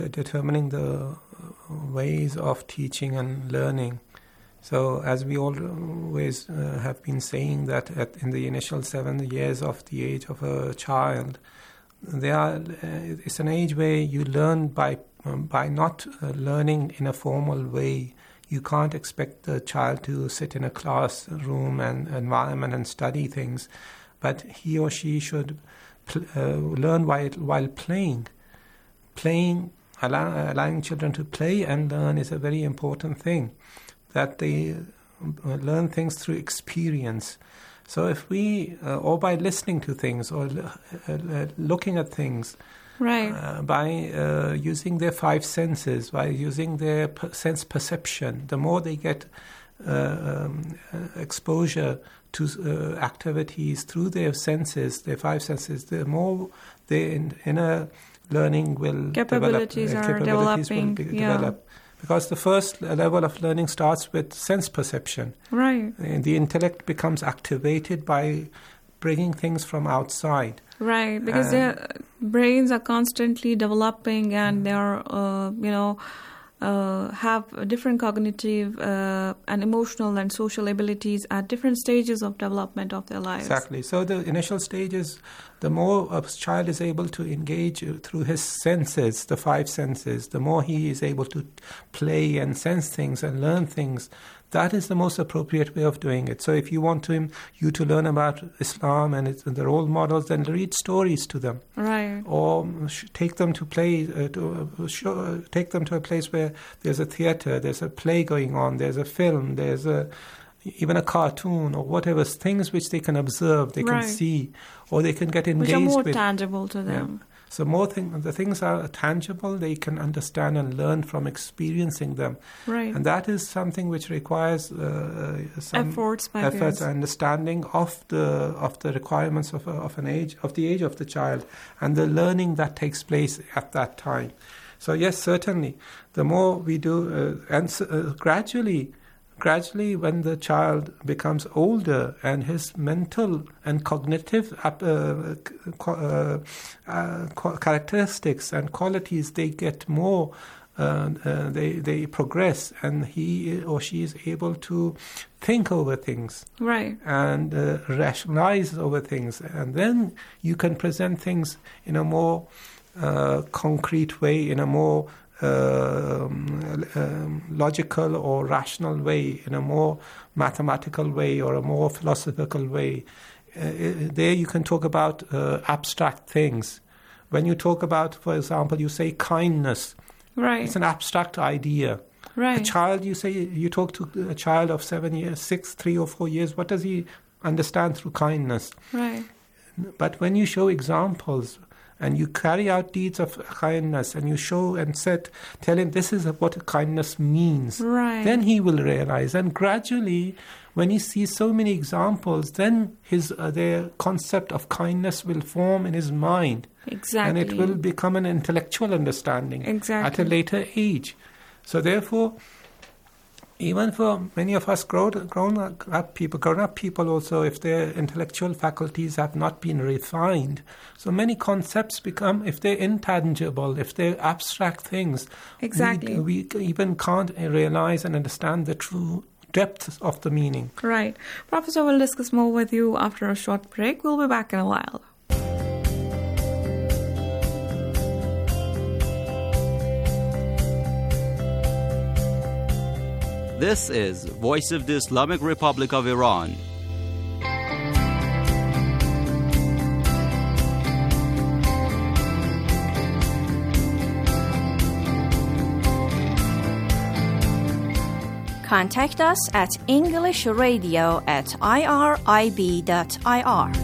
determining the ways of teaching and learning. So as we always have been saying that in the initial 7 years of the age of a child, it's an age where you learn by not learning in a formal way. You can't expect the child to sit in a classroom and environment and study things, but he or she should learn while playing. Allowing children to play and learn is a very important thing, that they learn things through experience. So if we, or by listening to things, or looking at things, right, by using their 5 senses, by using their sense perception, the more they get exposure to activities through their senses, their 5 senses, the more their inner learning will capabilities develop. Are developing. Develop. Because the first level of learning starts with sense perception. Right. And the intellect becomes activated by bringing things from outside. Right, because their brains are constantly developing and they are, have different cognitive and emotional and social abilities at different stages of development of their lives. Exactly. So the initial stages, the more a child is able to engage through his senses, the 5 senses, the more he is able to play and sense things and learn things. That is the most appropriate way of doing it. So if you want you to learn about Islam and the role models, then read stories to them. Right. Or take them to play, take them to a place where there's a theater, there's a play going on, there's a film, there's even a cartoon or whatever, things which they can observe, they can see, or they can get engaged with. Which are more tangible to them. Yeah. So the things are tangible, they can understand and learn from experiencing them. Right. And that is something which requires some efforts and understanding of the requirements of the age of the child, and the learning that takes place at that time. So yes, certainly, the more we do, gradually, when the child becomes older and his mental and cognitive characteristics and qualities, they get more, they progress, and he or she is able to think over things, right, and rationalize over things, and then you can present things in a more concrete way, in a more logical or rational way, in a more mathematical way or a more philosophical way. There you can talk about abstract things. When you talk about, for example, you say kindness, right, it's an abstract idea. Right. A child, you talk to a child of 7 years, 6, 3 or 4 years, what does he understand through kindness? Right. But when you show examples, and you carry out deeds of kindness, and you show and tell him this is what kindness means, right, then he will realize. And gradually, when he sees so many examples, then their concept of kindness will form in his mind. Exactly. And it will become an intellectual understanding at a later age. So therefore, even for many of us grown up people also, if their intellectual faculties have not been refined, so many concepts become, if they're intangible, if they're abstract things, exactly, we even can't realize and understand the true depth of the meaning. Right. Professor, we'll discuss more with you after a short break. We'll be back in a while. This is Voice of the Islamic Republic of Iran. Contact us at englishradio@irib.ir.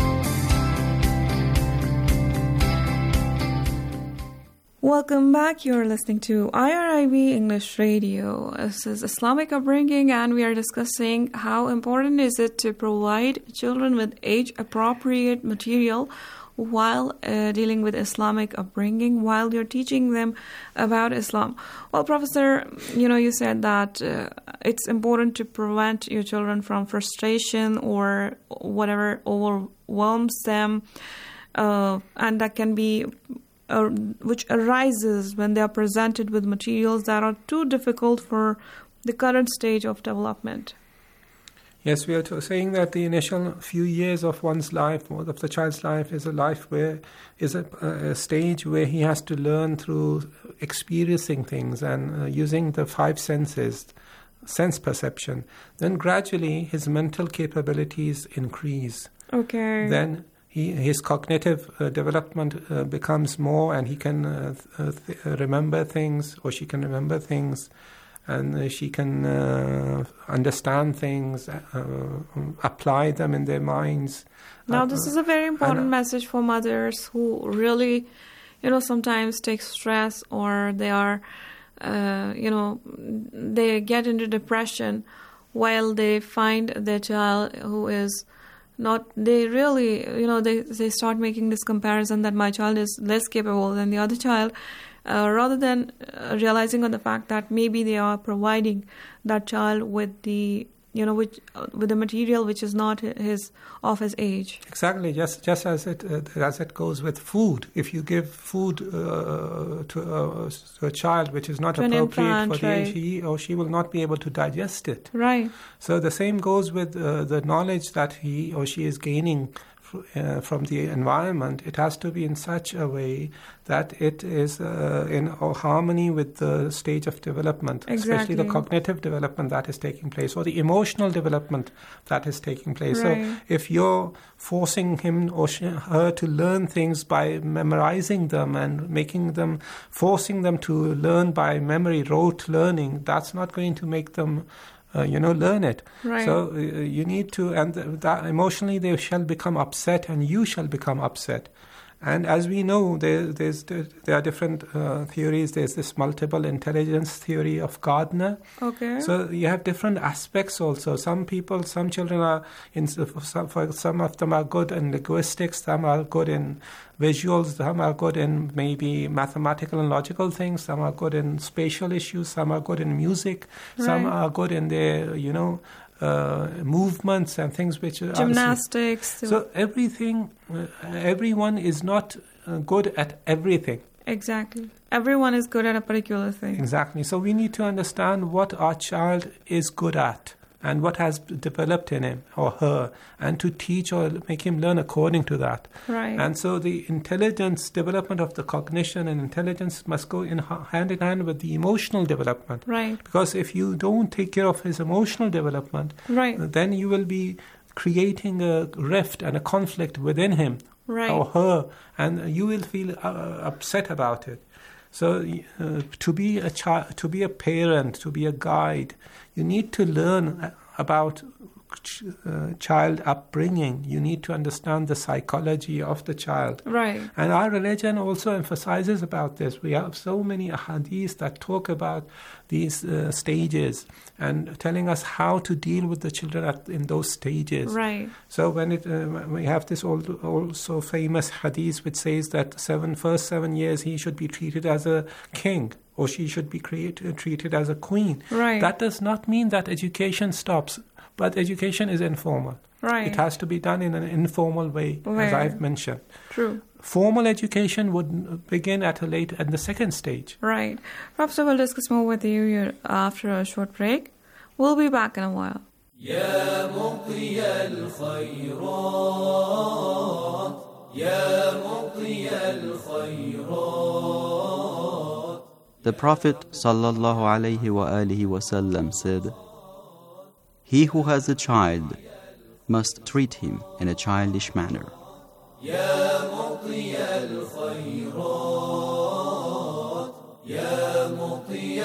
Welcome back. You're listening to IRIB English Radio. This is Islamic Upbringing, and we are discussing how important is it to provide children with age-appropriate material while dealing with Islamic upbringing, while you're teaching them about Islam. Well, Professor, you said that it's important to prevent your children from frustration or whatever overwhelms them, and that can be arises when they are presented with materials that are too difficult for the current stage of development. Yes, we are saying that the initial few years of one's life, or of the child's life, is a stage where he has to learn through experiencing things and using the five senses, sense perception. Then gradually his mental capabilities increase. Okay. Then his cognitive development becomes more, and he can remember things, or she can remember things, and she can understand things, apply them in their minds. Now, this is a very important message for mothers who really, sometimes take stress, or they are, they get into depression while they find their child who is not, they really, they start making this comparison that my child is less capable than the other child, rather than realizing on the fact that maybe they are providing that child with the, with the material which is not of his age. Exactly, just as it goes with food. If you give food to a child which is not appropriate for the age, he or she will not be able to digest it. Right. So the same goes with the knowledge that he or she is gaining from the environment. It has to be in such a way that it is in harmony with the stage of development, especially the cognitive development that is taking place, or the emotional development that is taking place. Right. So if you're forcing him or her to learn things by memorizing them and forcing them to learn by memory, rote learning, that's not going to make them learn it. Right. So you need to, and that emotionally they shall become upset, and you shall become upset. And as we know, there are different theories. There's this multiple intelligence theory of Gardner. Okay. So you have different aspects also. Some children are, some of them are good in linguistics, some are good in visuals, some are good in maybe mathematical and logical things, some are good in spatial issues, some are good in music, some are good in their, movements and things which are gymnastics. So everyone is not good at everything. Exactly. Everyone is good at a particular thing. Exactly. So we need to understand what our child is good at and what has developed in him or her, and to teach or make him learn according to that. Right. And so the development of the cognition and intelligence must go hand in hand with the emotional development. Right. Because if you don't take care of his emotional development, then you will be creating a rift and a conflict within him or her, and you will feel upset about it. So to be a child, to be a parent, to be a guide, you need to learn about child upbringing. You need to understand the psychology of the child. Right. And our religion also emphasizes about this. We have so many hadiths that talk about these stages and telling us how to deal with the children in those stages. Right. So when we have this also famous hadith which says that first 7 years he should be treated as a king, or she should be treated as a queen. Right. That does not mean that education stops, but education is informal. Right. It has to be done in an informal way, as I've mentioned. True. Formal education would begin at the second stage. Right. Professor, we'll discuss more with you after a short break. We'll be back in a while. يا مطي الخيرات يا مطي الخيرات. The Prophet ﷺ said, "He who has a child must treat him in a childish manner." يا مطي الخيرات يا مطي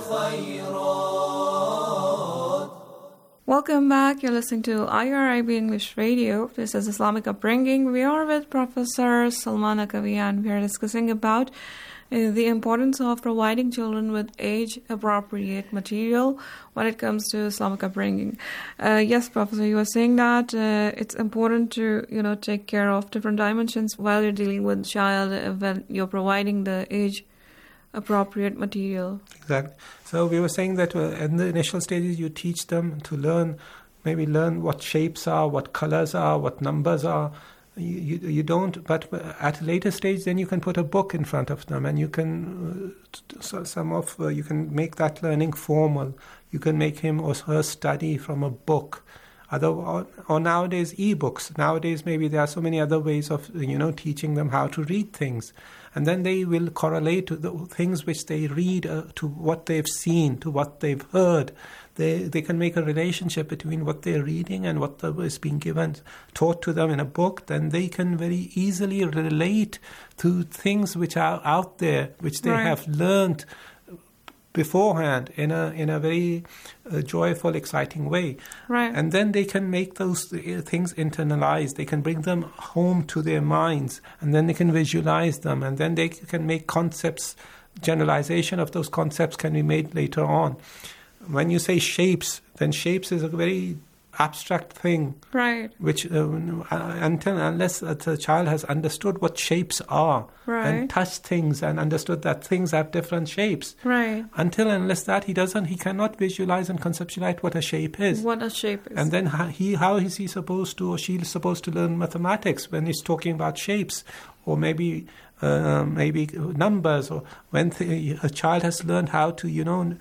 الخيرات. Welcome back. You're listening to IRIB English Radio. This is Islamic Upbringing. We are with Professor Salman Akavi, and we are discussing about the importance of providing children with age-appropriate material when it comes to Islamic upbringing. Yes, Professor, you were saying that it's important to, take care of different dimensions while you're dealing with child when you're providing the age-appropriate material. Exactly. So we were saying that in the initial stages, you teach them to learn what shapes are, what colors are, what numbers are, You don't, but at a later stage, then you can put a book in front of them, and you can you can make that learning formal. You can make him or her study from a book. Or nowadays, e-books. Nowadays, maybe there are so many other ways of teaching them how to read things, and then they will correlate to the things which they read to what they've seen, to what they've heard. They can make a relationship between what they're reading and what is being taught to them in a book. Then they can very easily relate to things which are out there, which they have learned beforehand in a very joyful, exciting way. Right. And then they can make those things internalized. They can bring them home to their minds, and then they can visualize them, and then they can make concepts, generalization of those concepts can be made later on. When you say shapes, then shapes is a very abstract thing, right? Which unless the child has understood what shapes are, and touched things and understood that things have different shapes, right? Unless that he cannot visualize and conceptualize what a shape is. What a shape is. And then how is he supposed to, or she is supposed to learn mathematics when he's talking about shapes, or maybe numbers, or when a child has learned how to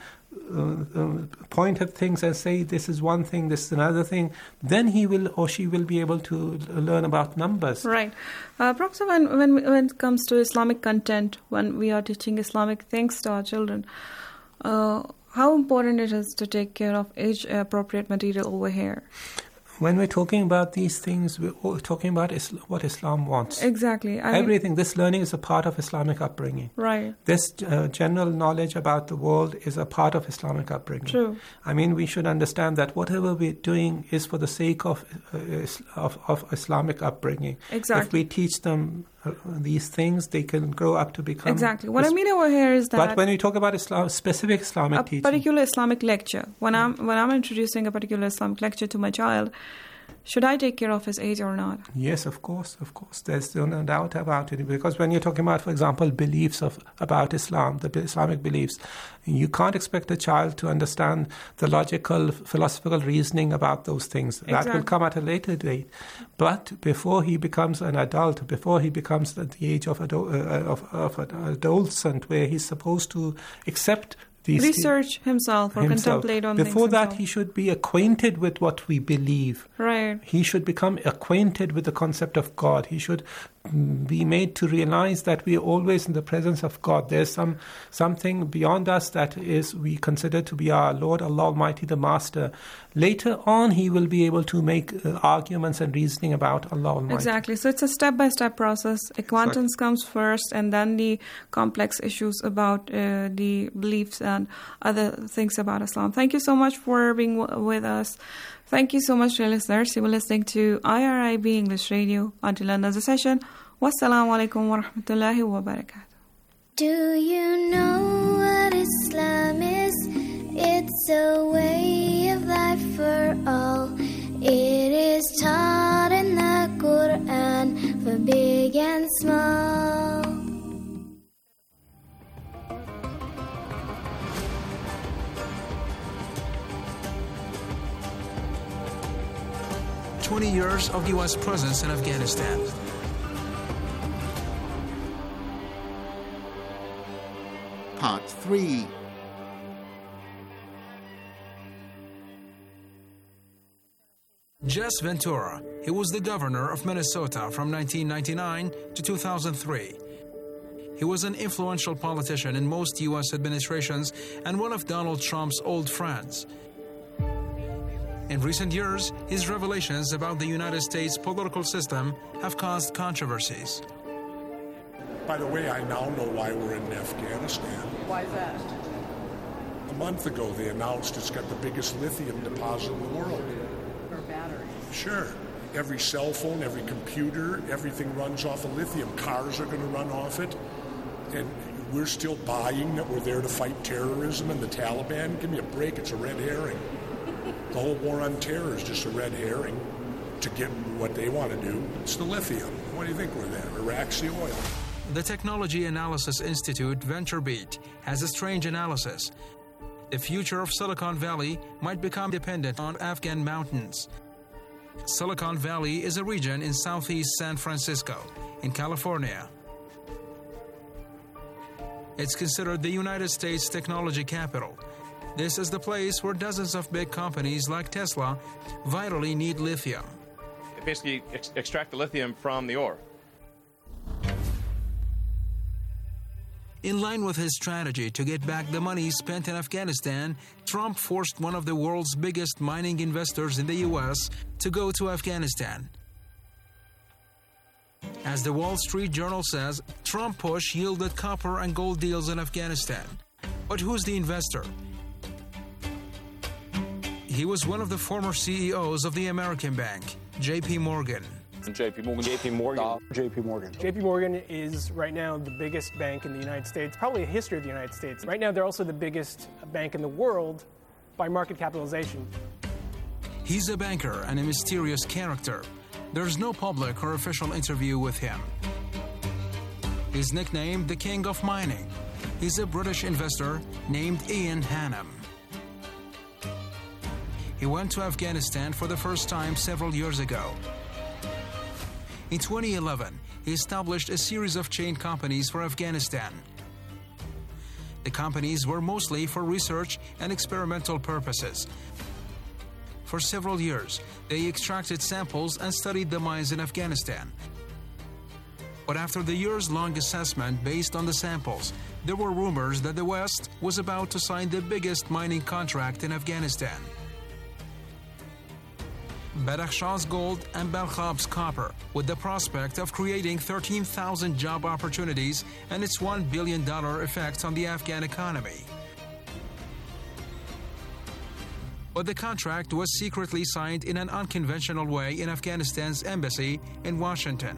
point at things and say this is one thing, this is another thing, then he will or she will be able to learn about numbers. Right. Professor, when it comes to Islamic content, when we are teaching Islamic things to our children, how important it is to take care of age-appropriate material over here? When we're talking about these things, we're talking about what Islam wants. Exactly. Everything. This learning is a part of Islamic upbringing. Right. This general knowledge about the world is a part of Islamic upbringing. True. I mean, we should understand that whatever we're doing is for the sake of Islamic upbringing. Exactly. If we teach them these things, they can grow up to become... Exactly. What I mean over here is that... But when we talk about specific Islamic teaching... A particular Islamic lecture, when I'm introducing a particular Islamic lecture to my child, should I take care of his age or not? Yes, of course. There's no doubt about it. Because when you're talking about, for example, beliefs about Islam, the Islamic beliefs, you can't expect a child to understand the logical, philosophical reasoning about those things. Exactly. That will come at a later date. But before he becomes an adult, before he becomes at the age of an adolescent, where he's supposed to accept research himself or contemplate on before things that himself. He should be acquainted with what we believe. Right. He should become acquainted with the concept of God. He should be made to realize that we are always in the presence of God. There's something beyond us that is we consider to be our Lord, Allah Almighty, the Master. Later on, he will be able to make arguments and reasoning about Allah Almighty. Exactly. So it's a step-by-step process. Acquaintance comes first, and then the complex issues about the beliefs and other things about Islam. Thank you so much for being with us. Thank you so much, dear listeners. You were listening to IRIB English Radio. Until another session, wassalamu alaikum wa rahmatullahi wa barakatuh. Do you know what Islam is? It's a way of life for all. It is taught in the Quran for big and small. "20 years of U.S. presence in Afghanistan." Part 3. Jess Ventura. He was the governor of Minnesota from 1999 to 2003. He was an influential politician in most U.S. administrations and one of Donald Trump's old friends. In recent years, his revelations about the United States political system have caused controversies. By the way, I now know why we're in Afghanistan. Why is that? A month ago, they announced it's got the biggest lithium deposit in the world. For batteries? Sure. Every cell phone, every computer, everything runs off of lithium. Cars are going to run off it. And we're still buying that we're there to fight terrorism and the Taliban. Give me a break. It's a red herring. The whole war on terror is just a red herring to get what they want to do. It's the lithium. What do you think we're there? Iraq's the oil. The Technology Analysis Institute, VentureBeat, has a strange analysis. The future of Silicon Valley might become dependent on Afghan mountains. Silicon Valley is a region in southeast San Francisco, in California. It's considered the United States technology capital. This is the place where dozens of big companies like Tesla vitally need lithium. It basically extract the lithium from the ore. In line with his strategy to get back the money spent in Afghanistan, Trump forced one of the world's biggest mining investors in the U.S. to go to Afghanistan. As the Wall Street Journal says, Trump push yielded copper and gold deals in Afghanistan. But who's the investor? He was one of the former CEOs of the American bank, J.P. Morgan. JP Morgan. JP Morgan is right now the biggest bank in the United States, probably in the history of the United States. Right now, they're also the biggest bank in the world by market capitalization. He's a banker and a mysterious character. There's no public or official interview with him. He's nicknamed the King of Mining. He's a British investor named Ian Hannam. He went to Afghanistan for the first time several years ago. In 2011, he established a series of chain companies for Afghanistan. The companies were mostly for research and experimental purposes. For several years, they extracted samples and studied the mines in Afghanistan. But after the years-long assessment based on the samples, there were rumors that the West was about to sign the biggest mining contract in Afghanistan. Badakhshan's gold and Balkhab's copper, with the prospect of creating 13,000 job opportunities and its $1 billion effect on the Afghan economy. But the contract was secretly signed in an unconventional way in Afghanistan's embassy in Washington.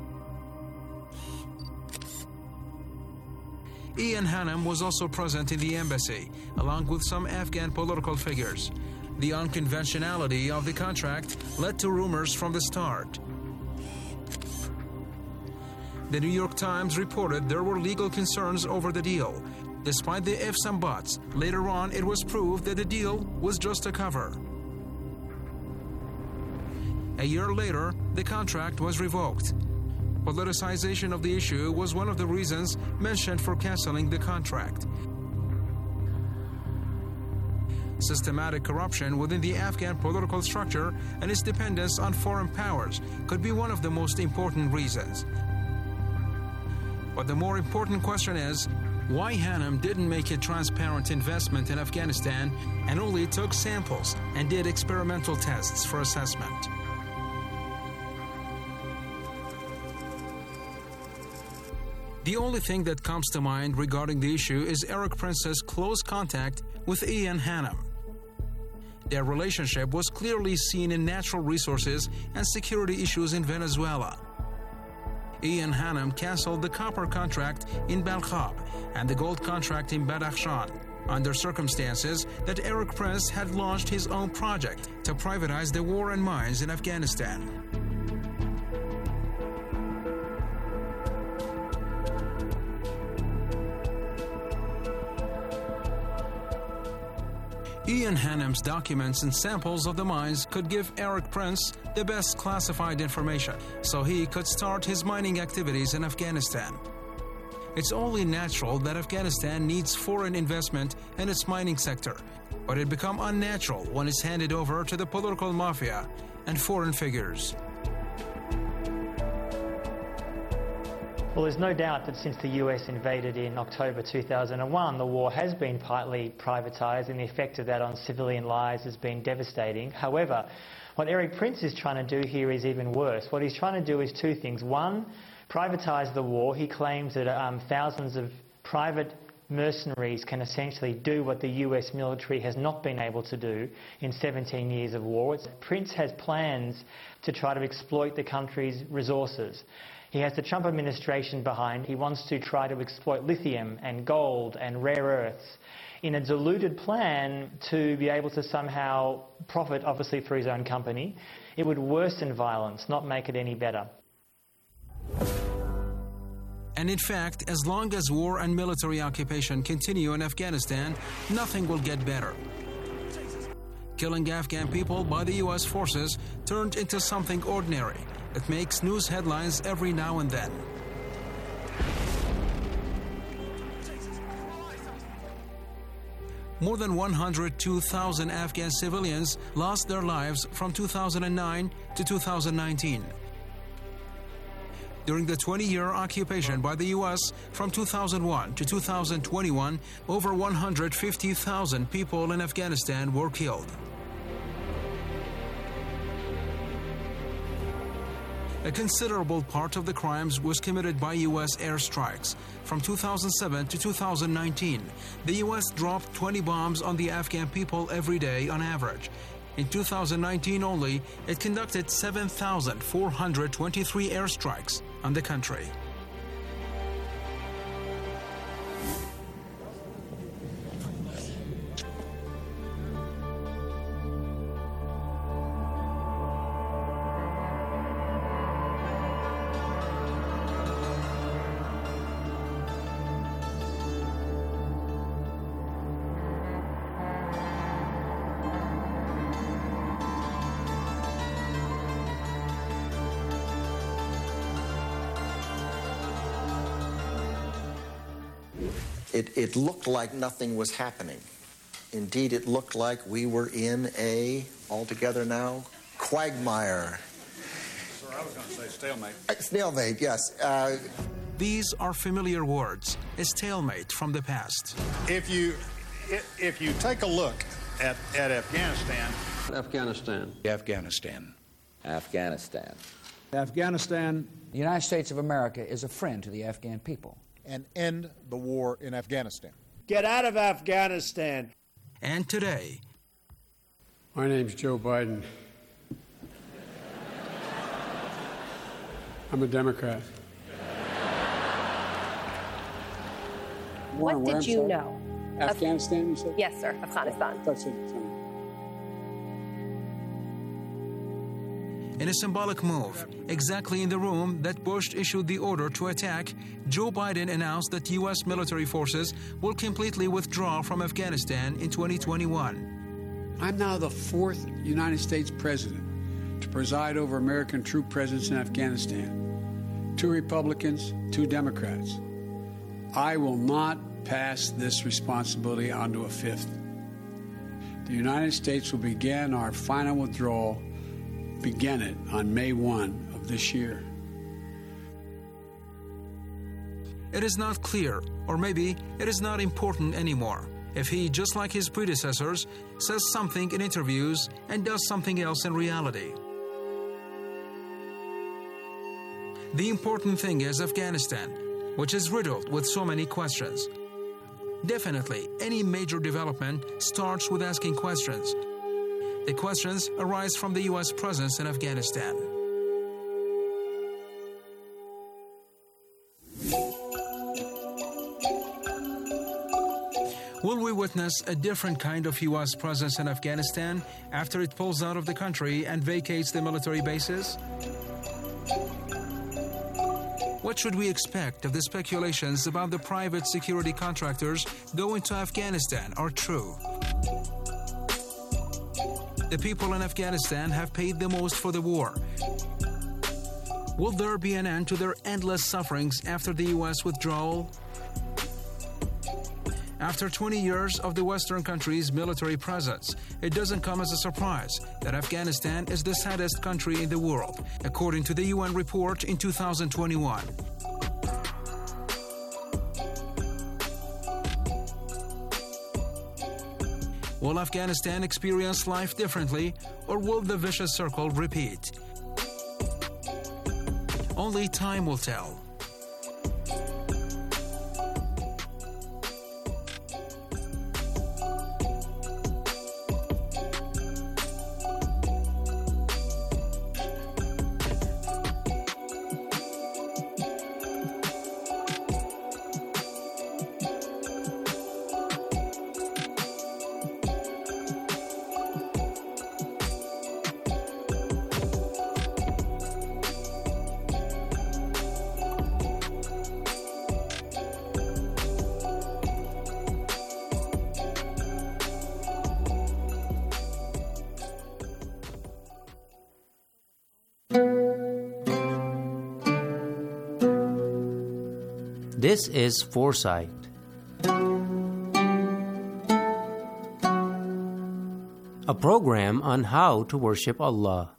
Ian Hannam was also present in the embassy, along with some Afghan political figures. The unconventionality of the contract led to rumors from the start. The New York Times reported there were legal concerns over the deal. Despite the ifs and buts, later on it was proved that the deal was just a cover. A year later, the contract was revoked. Politicization of the issue was one of the reasons mentioned for canceling the contract. Systematic corruption within the Afghan political structure and its dependence on foreign powers could be one of the most important reasons. But the more important question is, why Hannam didn't make a transparent investment in Afghanistan and only took samples and did experimental tests for assessment. The only thing that comes to mind regarding the issue is Erik Prince's close contact with Ian Hannam. Their relationship was clearly seen in natural resources and security issues in Venezuela. Ian Hannam canceled the copper contract in Balkhab and the gold contract in Badakhshan under circumstances that Erik Prince had launched his own project to privatize the war and mines in Afghanistan. Ian Hannam's documents and samples of the mines could give Erik Prince the best classified information, so he could start his mining activities in Afghanistan. It's only natural that Afghanistan needs foreign investment in its mining sector, but it becomes unnatural when it's handed over to the political mafia and foreign figures. Well, there's no doubt that since the US invaded in October 2001, the war has been partly privatised, and the effect of that on civilian lives has been devastating. However, what Erik Prince is trying to do here is even worse. What he's trying to do is two things. One, privatise the war. He claims that thousands of private mercenaries can essentially do what the US military has not been able to do in 17 years of war. Prince has plans to try to exploit the country's resources. He has the Trump administration behind. He wants to try to exploit lithium and gold and rare earths in a diluted plan to be able to somehow profit, obviously, for his own company. It would worsen violence, not make it any better. And in fact, as long as war and military occupation continue in Afghanistan, nothing will get better. Killing Afghan people by the U.S. forces turned into something ordinary that makes news headlines every now and then. More than 102,000 Afghan civilians lost their lives from 2009 to 2019. During the 20-year occupation by the U.S. from 2001 to 2021, over 150,000 people in Afghanistan were killed. A considerable part of the crimes was committed by U.S. airstrikes. From 2007 to 2019, the U.S. dropped 20 bombs on the Afghan people every day on average. In 2019 only, it conducted 7,423 airstrikes on the country. It looked like nothing was happening. Indeed, it looked like we were in a, altogether now, quagmire. Sir, I was going to say stalemate. Stalemate, yes. These are familiar words, a stalemate from the past. If you take a look at Afghanistan. Afghanistan. Afghanistan. Afghanistan. Afghanistan. The United States of America is a friend to the Afghan people. And end the war in Afghanistan. Get out of Afghanistan. And today. My name's Joe Biden. I'm a Democrat. What did you know? Afghanistan, you said? Yes, sir, Afghanistan. That's it. In a symbolic move, exactly in the room that Bush issued the order to attack, Joe Biden announced that U.S. military forces will completely withdraw from Afghanistan in 2021. I'm now the fourth United States president to preside over American troop presence in Afghanistan. 2 Republicans, 2 Democrats. I will not pass this responsibility on to a 5th. The United States will begin our final withdrawal began it on May 1 of this year. It is not clear, or maybe it is not important anymore, if he, just like his predecessors, says something in interviews and does something else in reality. The important thing is Afghanistan, which is riddled with so many questions. Definitely, any major development starts with asking questions. The questions arise from the U.S. presence in Afghanistan. Will we witness a different kind of U.S. presence in Afghanistan after it pulls out of the country and vacates the military bases? What should we expect if the speculations about the private security contractors going to Afghanistan are true? The people in Afghanistan have paid the most for the war. Will there be an end to their endless sufferings after the U.S. withdrawal? After 20 years of the Western country's military presence, it doesn't come as a surprise that Afghanistan is the saddest country in the world, according to the UN report in 2021. Will Afghanistan experience life differently, or will the vicious circle repeat? Only time will tell. This is Foresight. A program on how to worship Allah.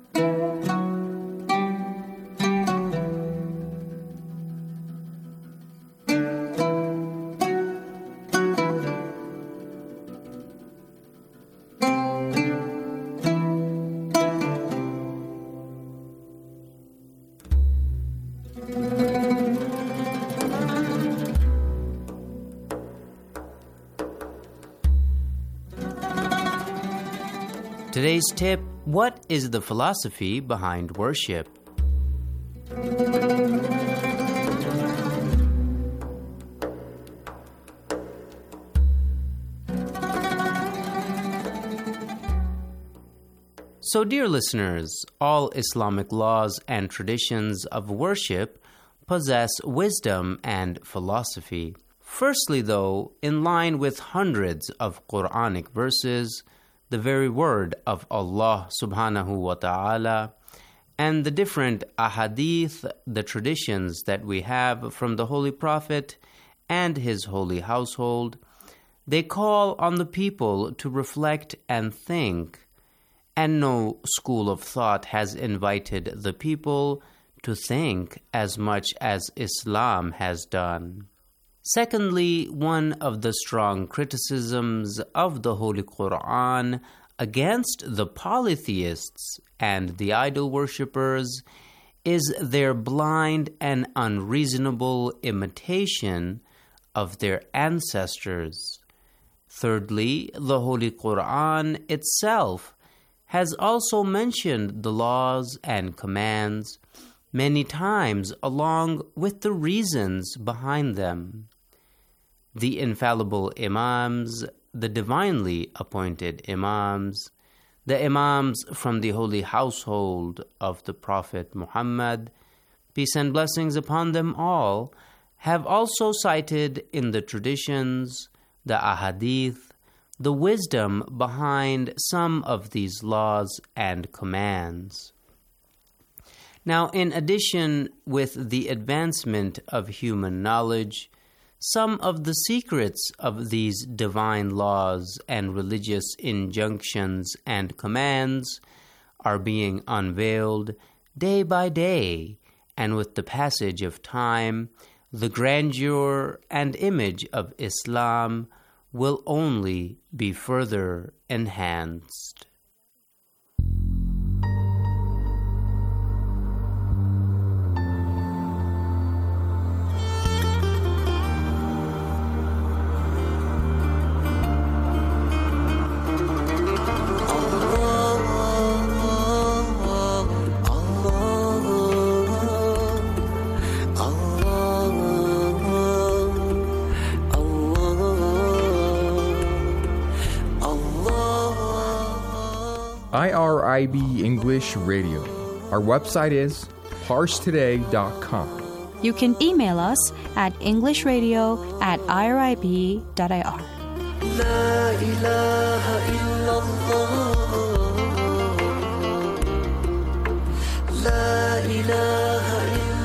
Today's tip: what is the philosophy behind worship? So, dear listeners, all Islamic laws and traditions of worship possess wisdom and philosophy. Firstly, though, in line with hundreds of Quranic verses, the very word of Allah subhanahu wa ta'ala, and the different ahadith, the traditions that we have from the Holy Prophet and his holy household, they call on the people to reflect and think, and no school of thought has invited the people to think as much as Islam has done. Secondly, one of the strong criticisms of the Holy Quran against the polytheists and the idol worshippers is their blind and unreasonable imitation of their ancestors. Thirdly, the Holy Quran itself has also mentioned the laws and commands many times along with the reasons behind them. The infallible Imams, the divinely appointed Imams, the Imams from the holy household of the Prophet Muhammad, peace and blessings upon them all, have also cited in the traditions, the ahadith, the wisdom behind some of these laws and commands. Now, in addition with the advancement of human knowledge, some of the secrets of these divine laws and religious injunctions and commands are being unveiled day by day, and with the passage of time, the grandeur and image of Islam will only be further enhanced. IRIB English Radio. Our website is parstoday.com. You can email us at englishradio@irib.ir. La ilaha illallah. La ilaha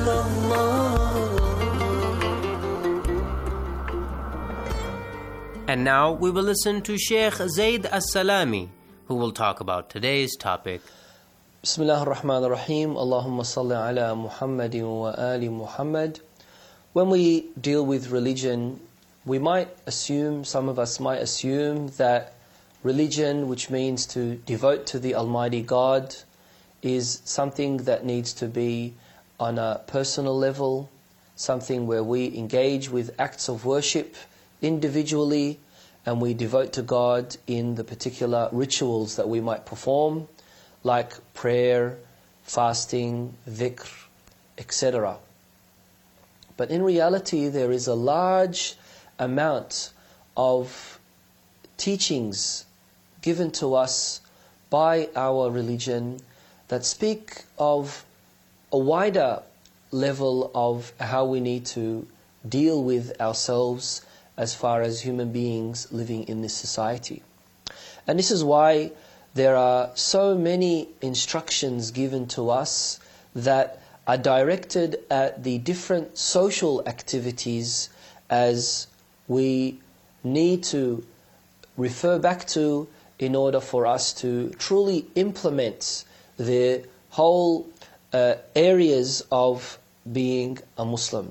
illallah. And now we will listen to Sheikh Zaid As-Salami, who will talk about today's topic. Bismillah ar-Rahman ar-Rahim. Allahumma salli ala Muhammadin wa ali Muhammad. When we deal with religion, we might assume, some of us might assume, that religion, which means to devote to the Almighty God, is something that needs to be on a personal level, something where we engage with acts of worship individually, and we devote to God in the particular rituals that we might perform, like prayer, fasting, dhikr, etc. But in reality, there is a large amount of teachings given to us by our religion that speak of a wider level of how we need to deal with ourselves as far as human beings living in this society. And this is why there are so many instructions given to us that are directed at the different social activities as we need to refer back to in order for us to truly implement the whole areas of being a Muslim.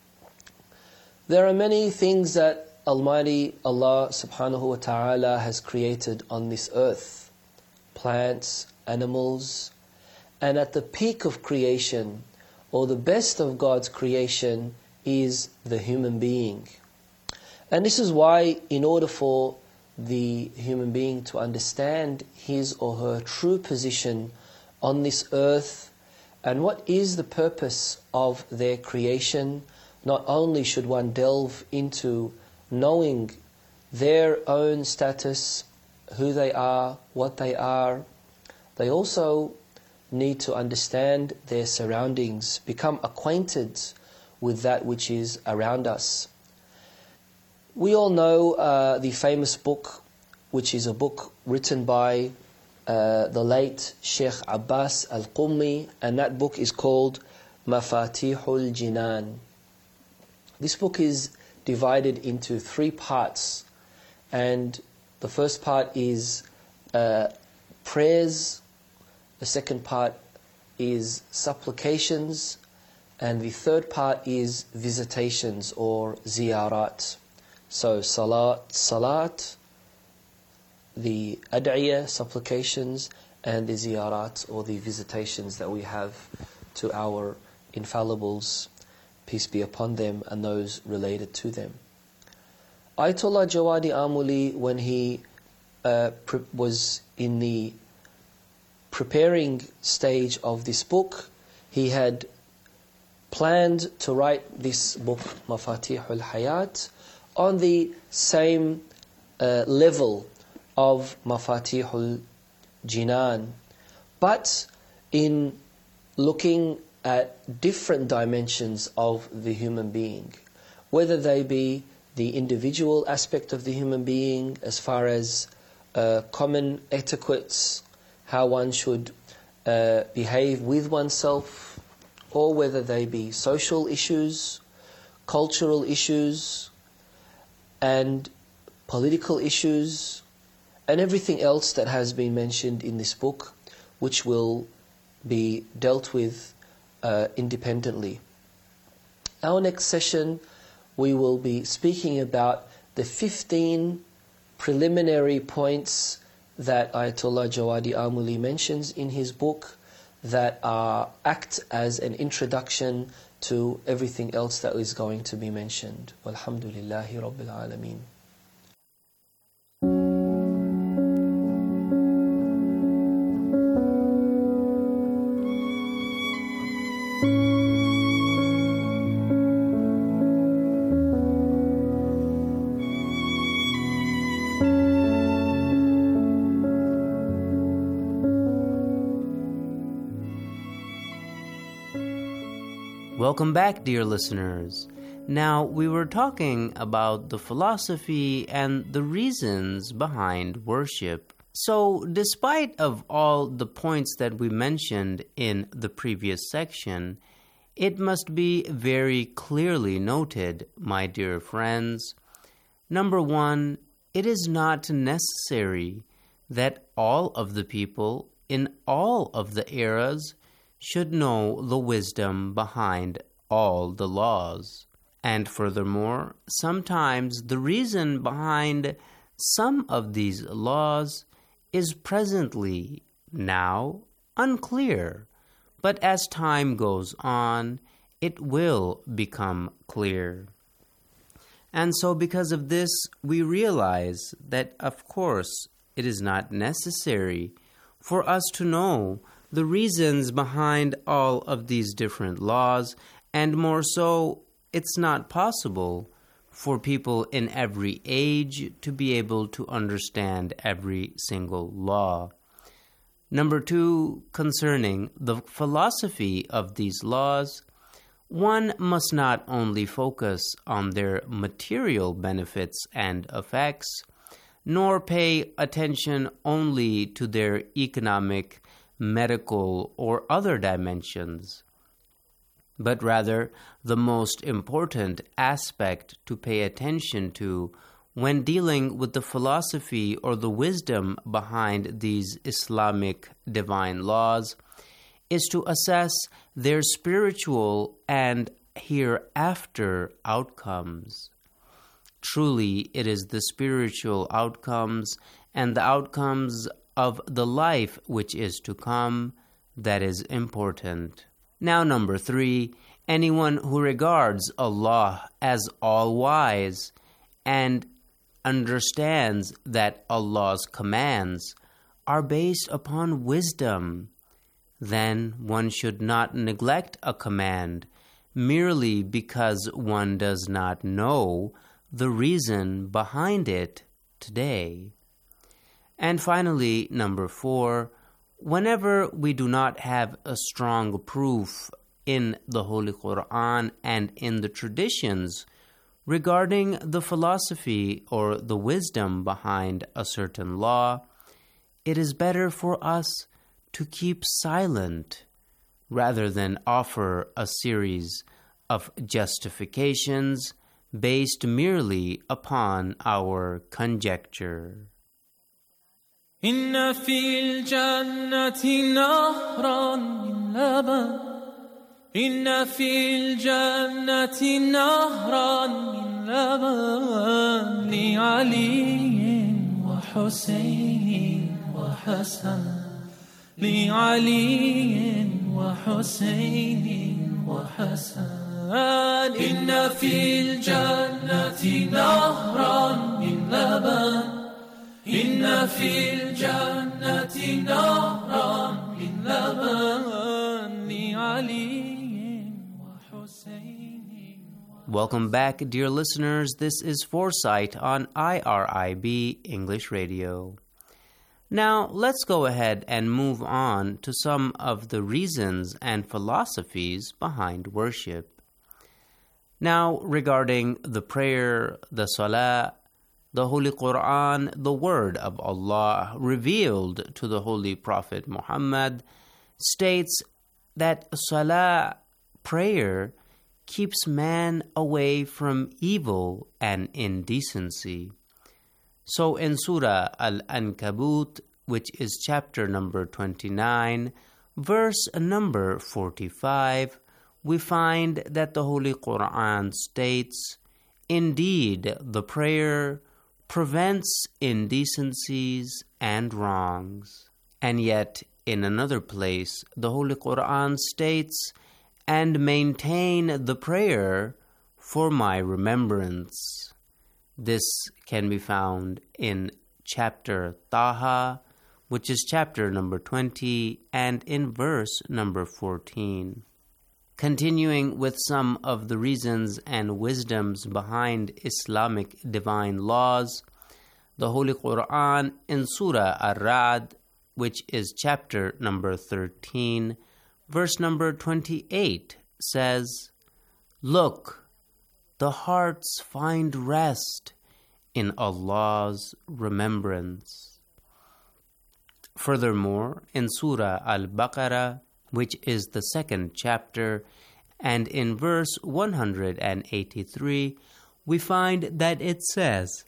There are many things that Almighty Allah subhanahu wa ta'ala has created on this earth. Plants, animals, and at the peak of creation, or the best of God's creation, is the human being. And this is why, in order for the human being to understand his or her true position on this earth, and what is the purpose of their creation, not only should one delve into knowing their own status, who they are, what they also need to understand their surroundings, become acquainted with that which is around us. We all know the famous book, which is a book written by the late Sheikh Abbas Al-Qummi, and that book is called Mafatihul Jinan. This book is divided into 3 parts, and the first part is prayers, the second part is supplications, and the third part is visitations or ziyarat. So salat, the ad'iyah, supplications, and the ziyarat or the visitations that we have to our infallibles, peace be upon them, and those related to them. Ayatollah Jawadi Amuli, when he was in the preparing stage of this book, he had planned to write this book, Mafatihul Hayat, on the same level of Mafatihul Jinan, but in looking at different dimensions of the human being, whether they be the individual aspect of the human being as far as common etiquettes, how one should behave with oneself, or whether they be social issues, cultural issues, and political issues, and everything else that has been mentioned in this book, which will be dealt with independently. Our next session, we will be speaking about the 15 preliminary points that Ayatollah Jawadi Amuli mentions in his book that act as an introduction to everything else that is going to be mentioned. Walhamdulillahi Rabbil Alameen. Welcome back, dear listeners. Now, we were talking about the philosophy and the reasons behind worship. So, despite of all the points that we mentioned in the previous section, it must be very clearly noted, my dear friends. Number 1, it is not necessary that all of the people in all of the eras should know the wisdom behind all the laws. And furthermore, sometimes the reason behind some of these laws is presently now unclear, but as time goes on, it will become clear. And so because of this, we realize that, of course, it is not necessary for us to know the reasons behind all of these different laws, and more so, it's not possible for people in every age to be able to understand every single law. Number 2, concerning the philosophy of these laws, one must not only focus on their material benefits and effects, nor pay attention only to their economic, medical, or other dimensions. but rather the most important aspect to pay attention to when dealing with the philosophy or the wisdom behind these Islamic divine laws is to assess their spiritual and hereafter outcomes. Truly, it is the spiritual outcomes and the outcomes of the life which is to come that is important. Now, number 3, anyone who regards Allah as all-wise and understands that Allah's commands are based upon wisdom, then one should not neglect a command merely because one does not know the reason behind it today. And finally, number 4, whenever we do not have a strong proof in the Holy Quran and in the traditions regarding the philosophy or the wisdom behind a certain law, it is better for us to keep silent rather than offer a series of justifications based merely upon our conjecture. إن في الجنة نهرا من لبن إن في الجنة نهرا من لبن لعلي وحسين وحسن لعلي وحسين وحسن إن في الجنة نهرا من لبن إن في الجنة نهرا من لبن لعلي وحسين. Welcome back, dear listeners. This is Foresight on IRIB English Radio. Now, let's go ahead and move on to some of the reasons and philosophies behind worship. Now, regarding the prayer, the salah, the Holy Quran, the Word of Allah revealed to the Holy Prophet Muhammad, states that salah, prayer, keeps man away from evil and indecency. So in Surah Al-Ankabut, which is chapter number 29, verse number 45, we find that the Holy Quran states, "Indeed, the prayer prevents indecencies and wrongs." And yet, in another place, the Holy Quran states, "And maintain the prayer for my remembrance." This can be found in chapter Taha, which is chapter number 20, and in verse number 14. Continuing with some of the reasons and wisdoms behind Islamic divine laws, the Holy Quran in Surah Ar-Ra'd, which is chapter number 13, verse number 28, says, "Look, the hearts find rest in Allah's remembrance." Furthermore, in Surah Al-Baqarah, which is the second chapter, and in verse 183, we find that it says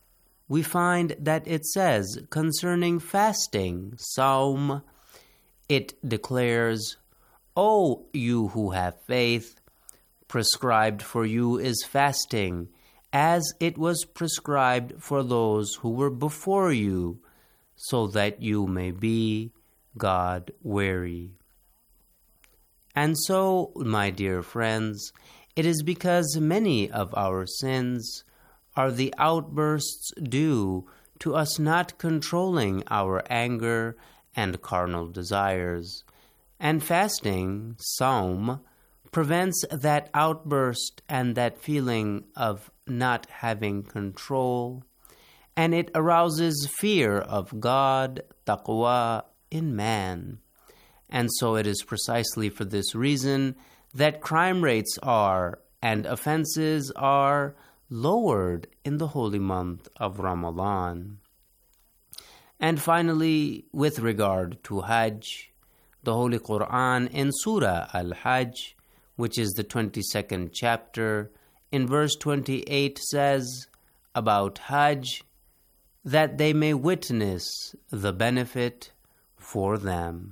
concerning fasting, Saum, it declares, "O you who have faith, prescribed for you is fasting, as it was prescribed for those who were before you, so that you may be God-wary." And so, my dear friends, it is because many of our sins are the outbursts due to us not controlling our anger and carnal desires. And fasting, Saum, prevents that outburst and that feeling of not having control, and it arouses fear of God, taqwa, in man. And so it is precisely for this reason that crime rates are and offenses are lowered in the holy month of Ramadan. And finally, with regard to Hajj, the Holy Quran in Surah Al-Hajj, which is the 22nd chapter, in verse 28 says about Hajj, that they may witness the benefit for them.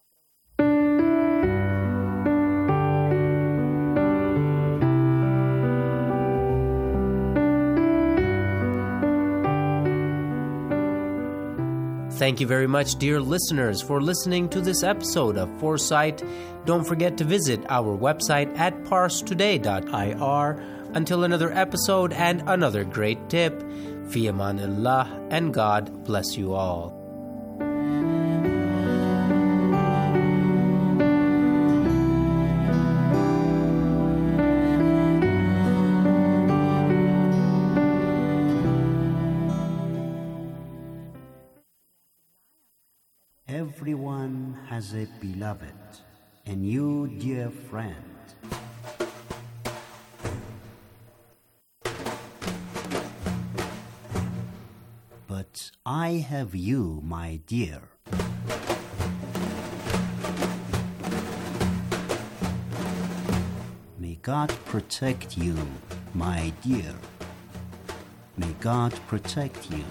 Thank you very much, dear listeners, for listening to this episode of Foresight. Don't forget to visit our website at parstoday.ir. Until another episode and another great tip, fi amanillah, and God bless you all. Everyone has a beloved, and you, dear friend, but I have you, my dear. May God protect you, my dear. May God protect you.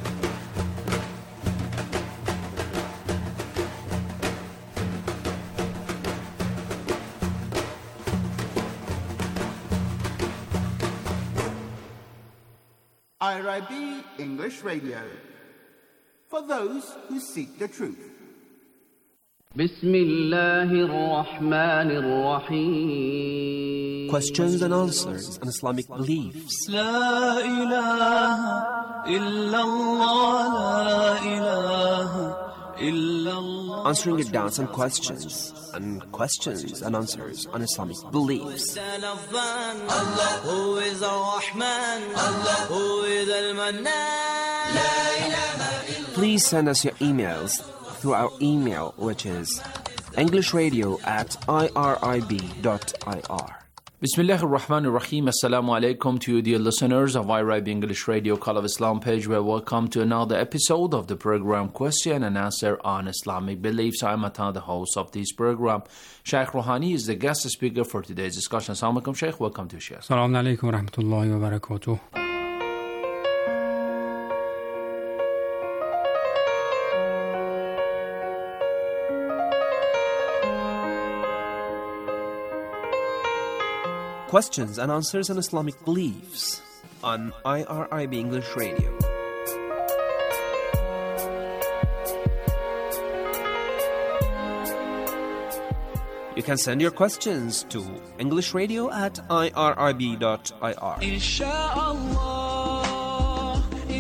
IRIB English Radio, for those who seek the truth. Questions and answers on Islamic beliefs. La ilaha illallah, la ilaha illallah. Answering your doubts and questions and answers on Islamic beliefs. Allah, who is Ar-Rahman, Allah, who is Al-Mannan. Please send us your emails through our email, which is englishradio@irib.ir. Bismillah ar-Rahman ar-Rahim. Assalamu alaikum to you, dear listeners of IRIB English Radio Call of Islam page. Welcome to another episode of the program Question and Answer on Islamic Beliefs. I am Atan, the host of this program. Sheikh Rouhani is the guest speaker for today's discussion. Assalamu alaikum, Sheikh. Welcome to Sheikh. Assalamu alaikum wa rahmatullahi wa barakatuh. Questions and answers on Islamic beliefs on IRIB English Radio. You can send your questions to englishradio@irib.ir. Insha'Allah,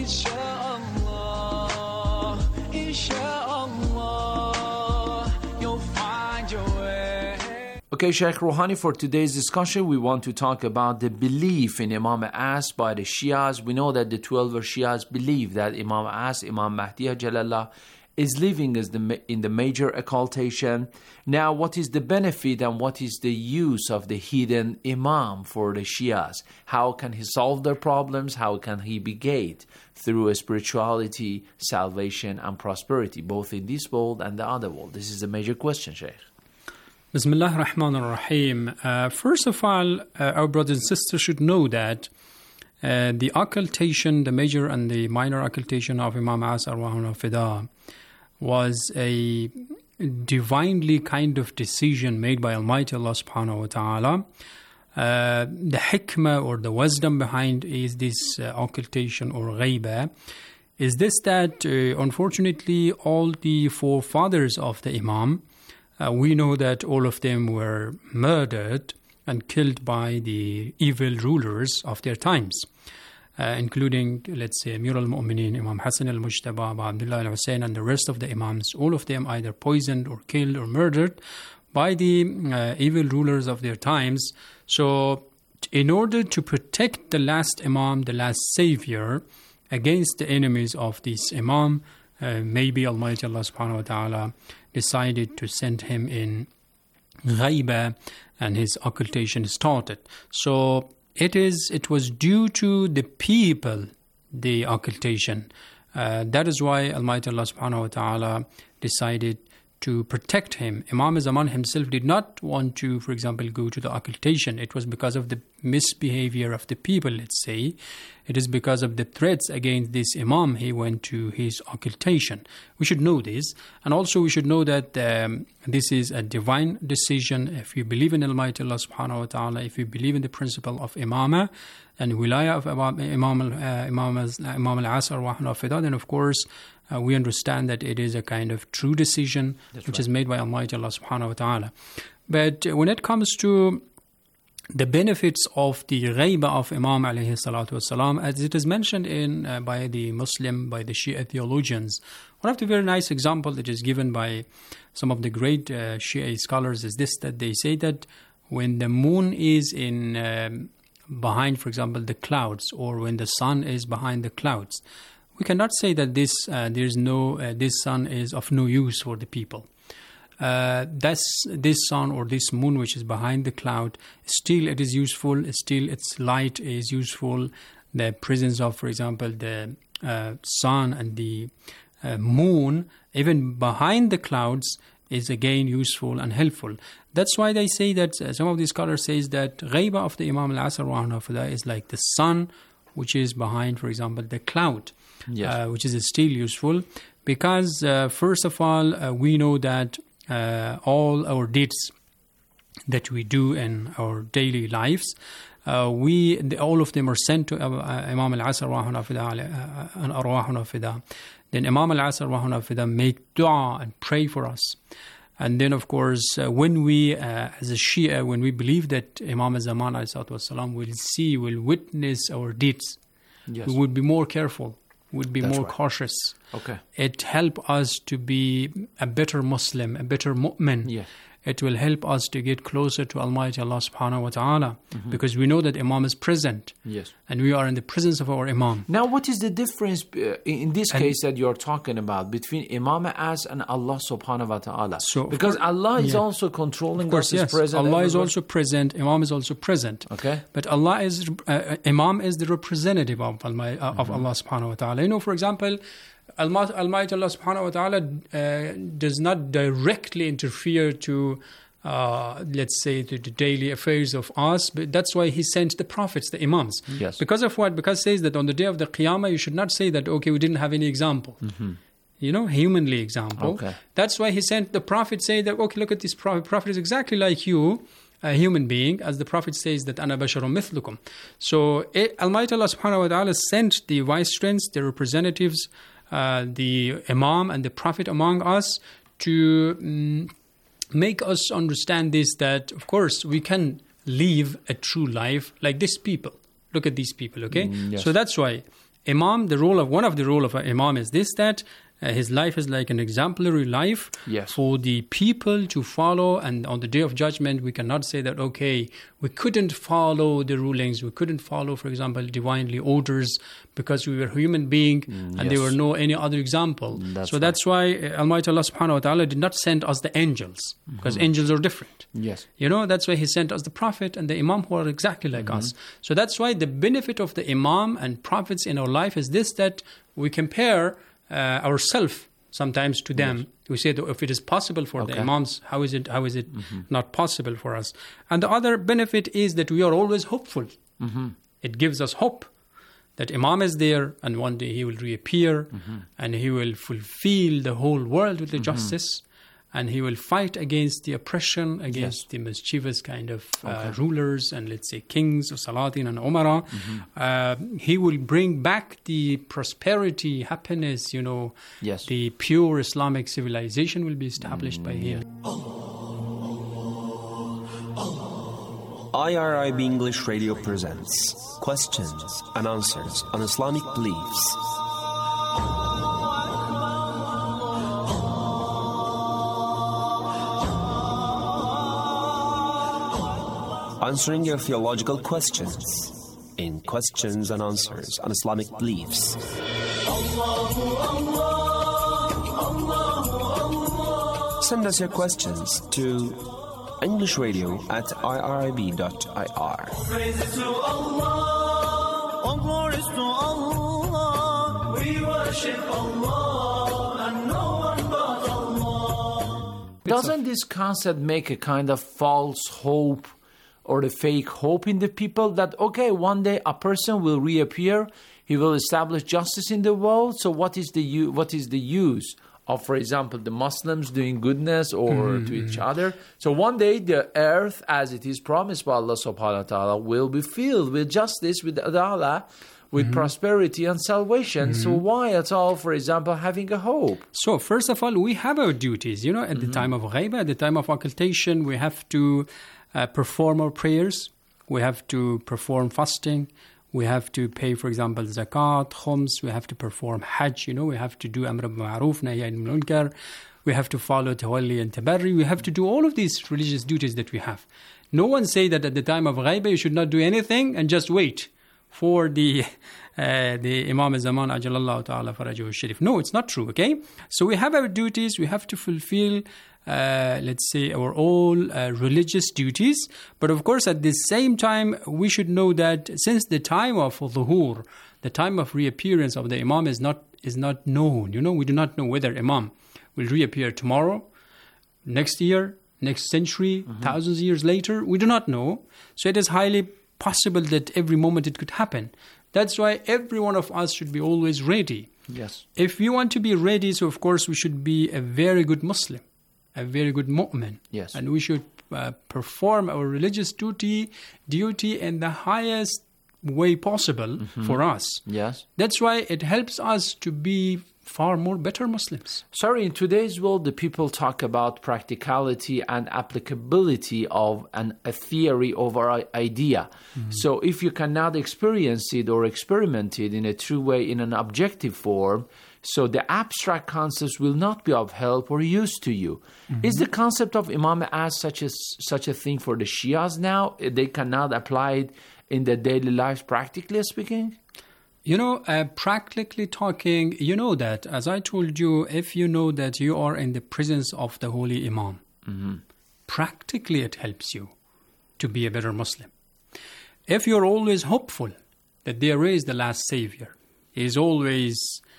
Insha'Allah, Insha'Allah, you'll find your way. Okay, Sheikh Rouhani, for today's discussion, we want to talk about the belief in Imam As by the Shias. We know that the 12 Shias believe that Imam As, Imam Mahdi Jalallah, is living in the major occultation. Now, what is the benefit and what is the use of the hidden Imam for the Shias? How can he solve their problems? How can he be guided through spirituality, salvation, and prosperity, both in this world and the other world? This is a major question, Sheikh. Bismillah ar-Rahman ar-Rahim. First of all, our brothers and sisters should know that the occultation, the major and the minor occultation of Imam As Arwahun al-Fida was a divinely kind of decision made by Almighty Allah subhanahu wa ta'ala. The hikmah or the wisdom behind is this occultation or ghaiba is this that unfortunately all the forefathers of the Imam, we know that all of them were murdered and killed by the evil rulers of their times, including, let's say, Amir al-Mu'mineen, Imam Hassan al-Mujtaba, Abu Abdullah al-Hussein, and the rest of the Imams, all of them either poisoned or killed or murdered by the evil rulers of their times. So, in order to protect the last Imam, the last Savior, against the enemies of this Imam, maybe Almighty Allah subhanahu wa ta'ala decided to send him in ghaiba, and his occultation started. So it was due to the people, the occultation. That is why Almighty Allah subhanahu wa ta'ala decided to protect him. Imam Zaman himself did not want to, for example, go to the occultation. It was because of the misbehavior of the people, let's say. It is because of the threats against this Imam he went to his occultation. We should know this. And also we should know that this is a divine decision. If you believe in Almighty Allah subhanahu wa ta'ala, if you believe in the principle of Imamah and Wilaya of Imam al-As arwahuna fida, then of course we understand that it is a kind of true decision which is made by Almighty Allah subhanahu wa ta'ala. But when it comes to the benefits of the ghaiba of Imam alayhi salatu wasalam, as it is mentioned by the Shia theologians, one of the very nice examples that is given by some of the great Shia scholars is this, that they say that when the moon is behind, for example, the clouds, or when the sun is behind the clouds, we cannot say that this sun is of no use for the people. This sun or this moon which is behind the cloud, still it is useful, still its light is useful. The presence of, for example, the sun and the moon, even behind the clouds, is again useful and helpful. That's why they say that, some of these scholars say that ghaiba of the Imam al-As arwahuna fida is like the sun which is behind, for example, the cloud. Yes. Which is still useful because, first of all, we know that all our deeds that we do in our daily lives, all of them are sent to Imam al-As arwahuna fida. Then Imam al-As arwahuna fida make dua and pray for us. And then, of course, when we, as a Shia, when we believe that Imam Zaman will witness our deeds, we would be more careful. Would be more cautious. Okay. It helps us to be a better Muslim, a better mu'min. Yeah. It will help us to get closer to Almighty Allah subhanahu wa ta'ala, because we know that Imam is present. Yes. And we are in the presence of our Imam. Now, what is the difference in this case that you're talking about between Imam as and Allah subhanahu wa ta'ala? So, because Allah is also controlling, of course, yes. Present. Allah is also present, Imam is also present. Okay. But Allah is, Imam is the representative of Allah subhanahu wa ta'ala. You know, for example, Almighty Allah subhanahu wa ta'ala does not directly interfere to, let's say, to the daily affairs of us, but that's why He sent the prophets, the Imams. Yes. Because of what? Because it says that on the day of the Qiyamah, you should not say that, okay, we didn't have any example. You know, humanly example. Okay. That's why He sent the prophet, say that, okay, look at this prophet. Prophet is exactly like you, a human being, as the Prophet says that Ana basharun mithlukum. So Almighty Allah subhanahu wa ta'ala sent the vicegerents, the representatives, the Imam and the Prophet among us to make us understand this, that of course we can live a true life like these people. Look at these people, okay? Yes. So that's why Imam, one of the role of an Imam is this, that his life is like an exemplary life for the people to follow. And on the Day of Judgment, we cannot say that, okay, we couldn't follow the rulings. We couldn't follow, for example, divinely orders because we were human being and there were no any other example. That's why Almighty Allah subhanahu wa ta'ala did not send us the angels, because angels are different. Yes. You know, that's why He sent us the Prophet and the Imam who are exactly like us. So that's why the benefit of the Imam and Prophets in our life is this, that we compare ourselves sometimes to them. Yes. We say that if it is possible for the Imams, how is it not possible for us? And the other benefit is that we are always hopeful. It gives us hope that Imam is there and one day he will reappear and he will fulfill the whole world with the justice, and he will fight against the oppression, against the mischievous kind of rulers and, let's say, kings of Salatin and Umara. He will bring back the prosperity, happiness, you know, the pure Islamic civilization will be established by him. IRIB English Radio presents Questions and Answers on Islamic Beliefs. Answering your theological questions in Questions and Answers on Islamic Beliefs. Send us your questions to EnglishRadio@irib.ir. Praises to Allah, all glories to Allah. We worship Allah and no one but Allah. doesn't this concept make a kind of false hope or a fake hope in the people that, okay, one day a person will reappear, he will establish justice in the world, so what is the use of, for example, the Muslims doing goodness or to each other? So one day the earth, as it is promised by Allah subhanahu wa ta'ala, will be filled with justice, with adala, with prosperity and salvation. So why at all, for example, having a hope? So first of all, we have our duties. At the time of ghaiba, at the time of occultation, we have to perform our prayers. We have to perform fasting. We have to pay, for example, zakat, khums. We have to perform hajj. We have to do amr bil ma'roof, nahy anil munkar. We have to follow tawalli and tabarri. We have to do all of these religious duties that we have. No one say that at the time of ghaiba you should not do anything and just wait for the Imam al-Zaman ajalallahu ta'ala farajahu sharif. No, it's not true, okay? So we have our duties, we have to fulfill, let's say, our all religious duties. But of course, at the same time, we should know that since the time of dhuhur, the time of reappearance of the Imam is not known. We do not know whether Imam will reappear tomorrow, next year, next century, thousands of years later. We do not know. So it is highly possible that every moment it could happen. That's why every one of us should be always ready. Yes. If we want to be ready, so of course we should be a very good Muslim, a very good mu'min. Yes. And we should perform our religious duty in the highest way possible for us. Yes. That's why it helps us to be far more better Muslims. Sorry, in today's world, the people talk about practicality and applicability of a theory over an idea. So if you cannot experience it or experiment it in a true way, in an objective form, so the abstract concepts will not be of help or use to you. Is the concept of Imam as such a thing for the Shias now? They cannot apply it in their daily lives, practically speaking? Practically talking, that, as I told you, if you know that you are in the presence of the Holy Imam, practically it helps you to be a better Muslim. If you're always hopeful that there is the last Savior, He is always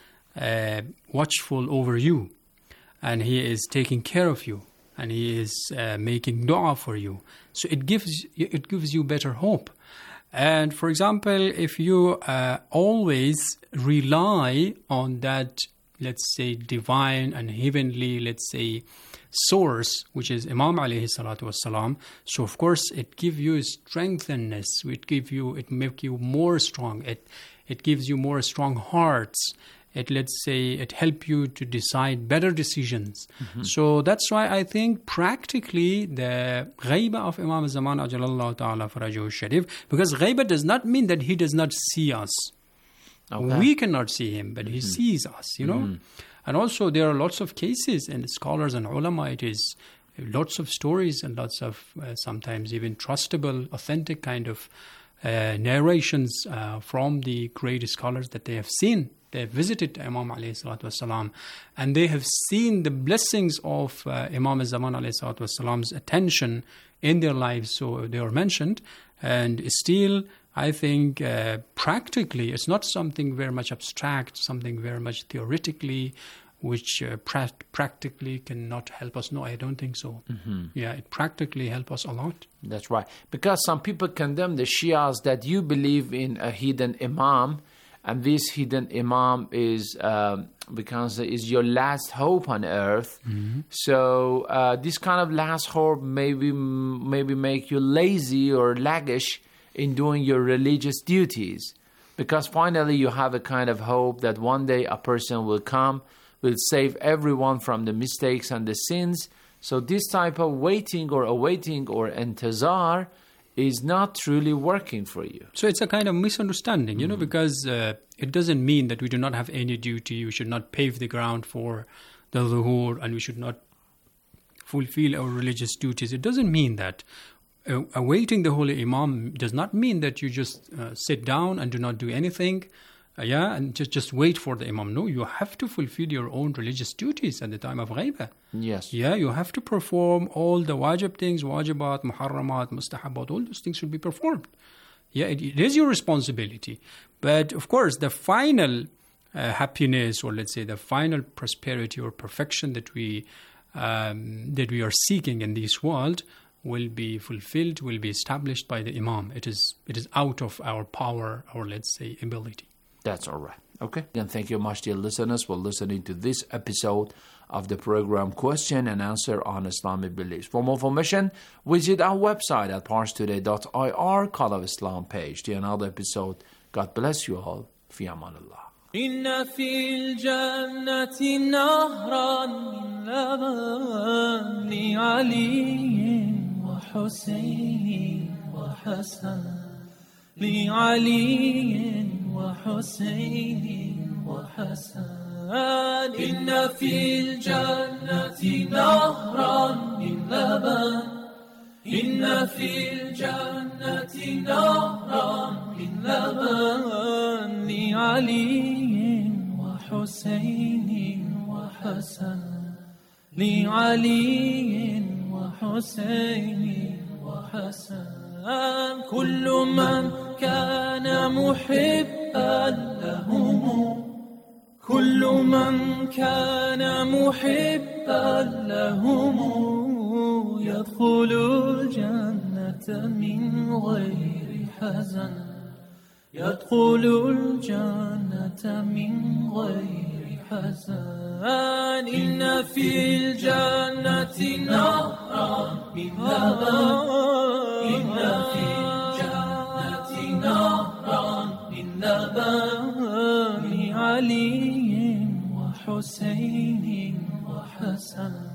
watchful over you, and He is taking care of you, and He is making dua for you, so it gives you better hope. And for example, if you always rely on that, let's say, divine and heavenly, let's say, source, which is Imam alayhi salatu wassalam, so of course it gives you strengthness, it make you more strong, it gives you more strong hearts. It help you to decide better decisions. So that's why I think practically the ghaiba of Imam al-Zaman ajalallahu ta'ala farajahu sharif, because ghaiba does not mean that he does not see us. Okay. We cannot see him, but he sees us, And also there are lots of cases, and scholars and ulama, it is lots of stories and lots of sometimes even trustable, authentic kind of narrations from the great scholars that they have seen. They have visited Imam alayhi salatu wasalam, and they have seen the blessings of Imam al-Zaman alayhi salatu wasalam's attention in their lives. So they are mentioned, and still I think practically it's not something very much abstract, something very much theoretically, which practically cannot help us. No, I don't think so. Yeah, it practically helps us a lot. That's right. Because some people condemn the Shias that you believe in a hidden Imam, and this hidden Imam is because is your last hope on earth. So this kind of last hope maybe make you lazy or sluggish in doing your religious duties, because finally you have a kind of hope that one day a person will come, will save everyone from the mistakes and the sins. So this type of waiting or awaiting or intizar is not truly working for you. So it's a kind of misunderstanding, because it doesn't mean that we do not have any duty, we should not pave the ground for the dhuhur, and we should not fulfill our religious duties. It doesn't mean that. Awaiting the Holy Imam does not mean that you just sit down and do not do anything, and just wait for the Imam. No, you have to fulfill your own religious duties at the time of ghaiba. Yes. Yeah, you have to perform all the wajib things, wajibat, muharramat, mustahabat, all those things should be performed. Yeah, it is your responsibility. But of course, the final happiness, or let's say the final prosperity or perfection that we that we are seeking in this world will be fulfilled, will be established by the Imam. It is out of our power, or let's say ability. That's all right. Okay. And thank you much, dear listeners, for listening to this episode of the program Question and Answer on Islamic Beliefs. For more information, visit our website at parstoday.ir, Call of Islam page. To another episode. God bless you all. Fi amanullah. إن في الجنة نهرا من لبن لعلي وحسين وحسن لعلي وحسين وحسن إن في الجنة نهرا من لبن إن في الجنة نهرا من لبن لعلي وحسين وحسن لعلي وحسين وحسن كل من كان محبا لهم كل من كان محبا لهم يدخل الجنة من غير حزن يدخل الجنة من غير حزن إن في الجنة نهرا من لبن إن في الجنة نهرا من لبن لعلي وحسين وحسن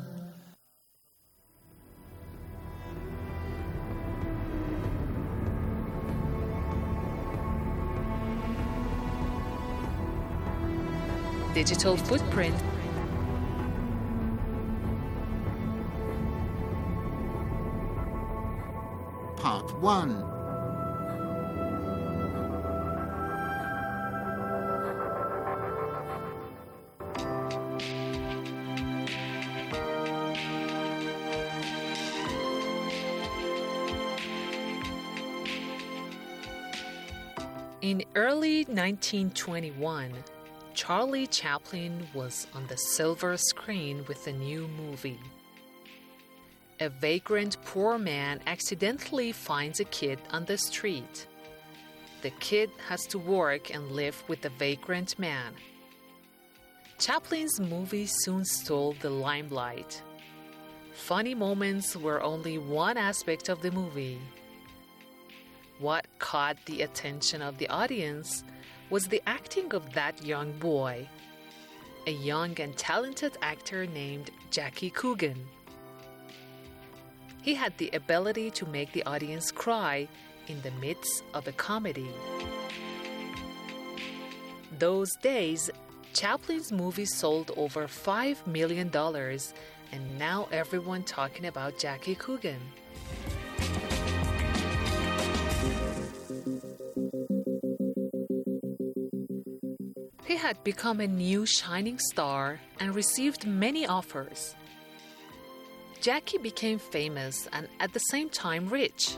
Digital footprint. Part 1. In early 1921, Charlie Chaplin was on the silver screen with a new movie. A vagrant poor man accidentally finds a kid on the street. The kid has to work and live with the vagrant man. Chaplin's movie soon stole the limelight. Funny moments were only one aspect of the movie. What caught the attention of the audience was the acting of that young boy, a young and talented actor named Jackie Coogan. He had the ability to make the audience cry in the midst of a comedy. Those days, Chaplin's movies sold over $5 million, and now everyone talking about Jackie Coogan. He had become a new shining star and received many offers. Jackie became famous and at the same time rich.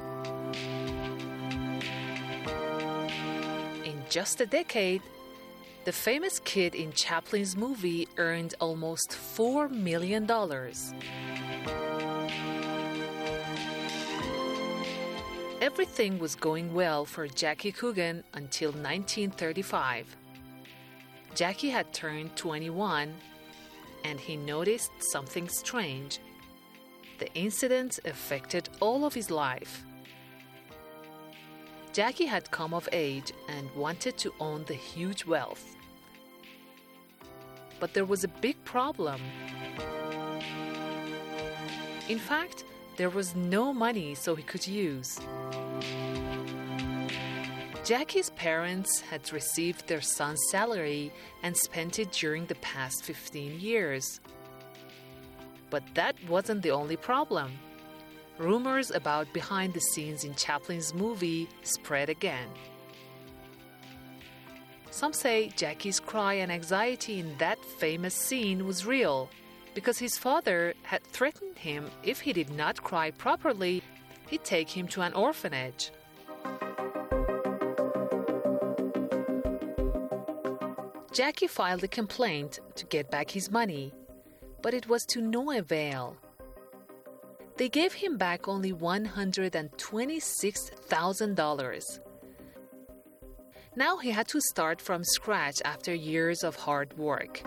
In just a decade, the famous kid in Chaplin's movie earned almost $4 million. Everything was going well for Jackie Coogan until 1935. Jackie had turned 21, and he noticed something strange. The incident affected all of his life. Jackie had come of age and wanted to own the huge wealth. But there was a big problem. In fact, there was no money so he could use. Jackie's parents had received their son's salary and spent it during the past 15 years. But that wasn't the only problem. Rumors about behind the scenes in Chaplin's movie spread again. Some say Jackie's cry and anxiety in that famous scene was real because his father had threatened him if he did not cry properly, he'd take him to an orphanage. Jackie filed a complaint to get back his money, but it was to no avail. They gave him back only $126,000. Now he had to start from scratch after years of hard work.